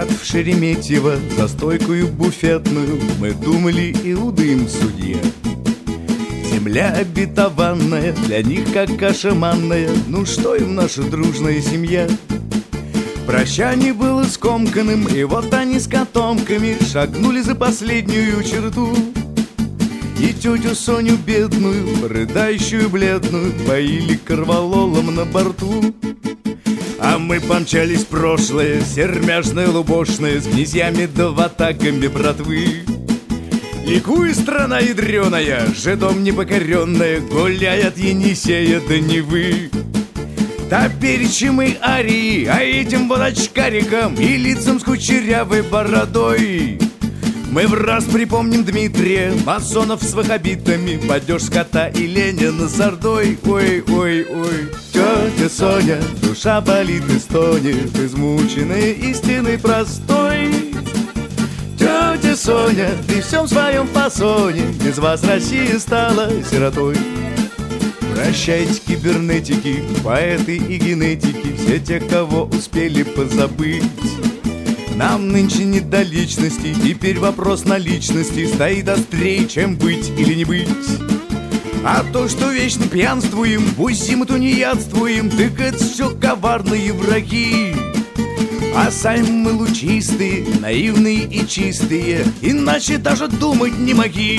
Взгляд в Шереметьево за стойкою буфетную, мы думали, Иуда им судья. Земля обетованная, для них как каша манная, ну что им наша дружная семья? Прощание было скомканным, и вот они с котомками шагнули за последнюю черту. И тетю Соню бедную, рыдающую бледную, поили корвалолом на борту. А мы помчались в прошлое, сермяжное лубошное, с князьями да ватагами братвы. Ликуй, страна ядреная, жидом непокоренная, гуляй от Енисея до Невы. Топеречи мы арии, а этим вот очкарикам и лицам с кучерявой бородой мы в раз припомним Дмитрия, масонов с ваххабитами, падеж скота и Ленина с ордой. Ой, ой, ой, тетя Соня, душа болит и стонет, измученная истиной простой. Тетя Соня, ты в всем своем фасоне, без вас Россия стала сиротой. Прощайте, кибернетики, поэты и генетики, все те, кого успели позабыть. Нам нынче не до личности, теперь вопрос наличности стоит острее, чем быть или не быть. А то, что вечно пьянствуем, бузим и тунеядствуем, так это все коварные враги. А сами мы лучистые, наивные и чистые, иначе даже думать не моги.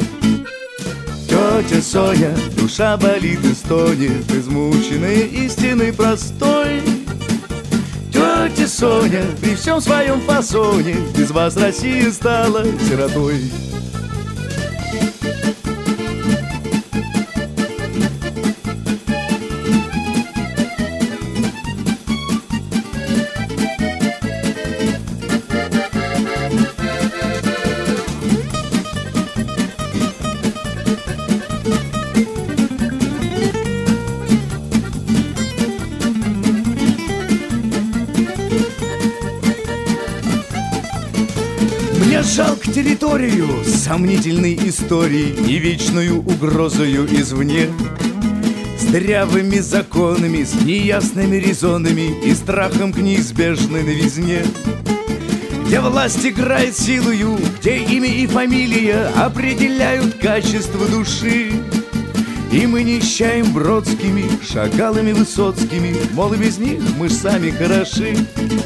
Тетя Соня, душа болит и стонет, измученная истиной простой. Тетя Соня, при всем своем фасоне, без вас Россия стала сиротой. Мне жалко территорию с сомнительной историей и вечную угрозою извне, с дырявыми законами, с неясными резонами и страхом к неизбежной новизне, где власть играет силою, где имя и фамилия определяют качество души. И мы нищаем Бродскими, Шагалами, Высоцкими, мол, и без них мы сами хороши.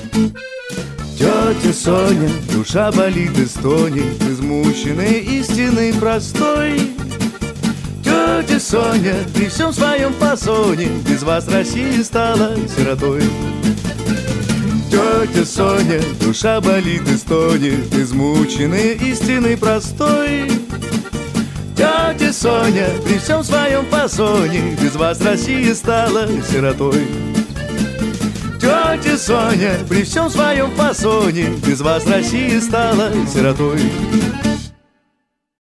Тетя Соня, душа болит и стонет, измученная истиной простой. Тетя Соня, при всем своем фасоне, без вас Россия стала сиротой. Тетя Соня, душа болит и стонет, измученная истиной простой. Тетя Соня, при всем своем фасоне, без вас Россия стала сиротой. Тетя Соня, при всем своем фасоне, без вас Россия стала сиротой.